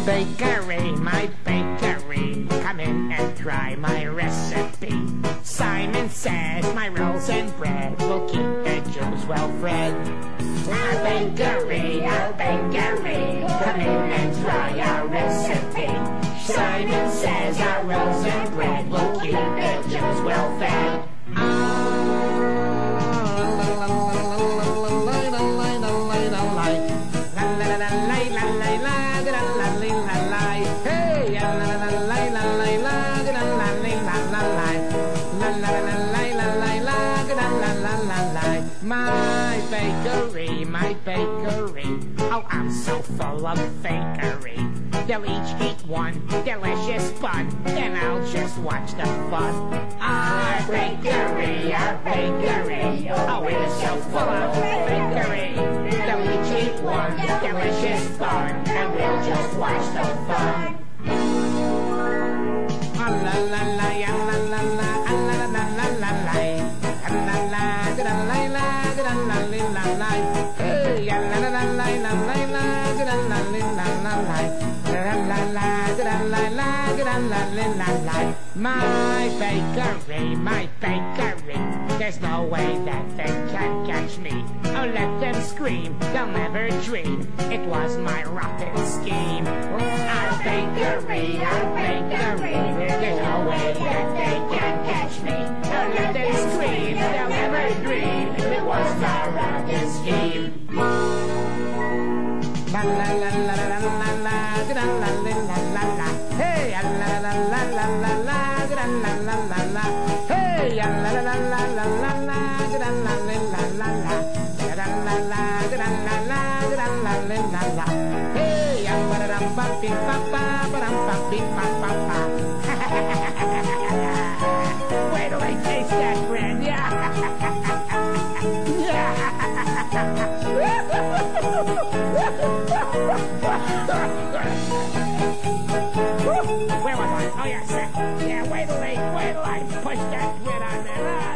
my bakery, come in and try my recipe. Simon says my rolls and bread will keep the Jews well fed. Our bakery, come in and try our recipe. Simon says our rolls and bread will keep the Jews well fed. My bakery, oh, I'm so full of fakery. They'll each eat one delicious bun, then I'll just watch the fun. Our bakery, oh, we're so full of fakery. They'll each eat one delicious bun, and we'll just watch the fun. La la la la la la la la la la la. My bakery, there's no way that they can catch me. Oh, let them scream, they'll never dream it was my rotten scheme. Our bakery, there's no way that they can catch me. Oh, let them scream, they'll never dream it was my rotten scheme. La la la la la la la la la la la. Hey, la la la la la la la la la la la. Hey, la la la la la la la la la la la la. La la la la la la la la la. Hey, ba dum ba bim ba ba dum ba bim ba ba ba. Wait till I taste that bread, yeah. Where was I? Oh, yes. Yeah, wait till I push that bread on there.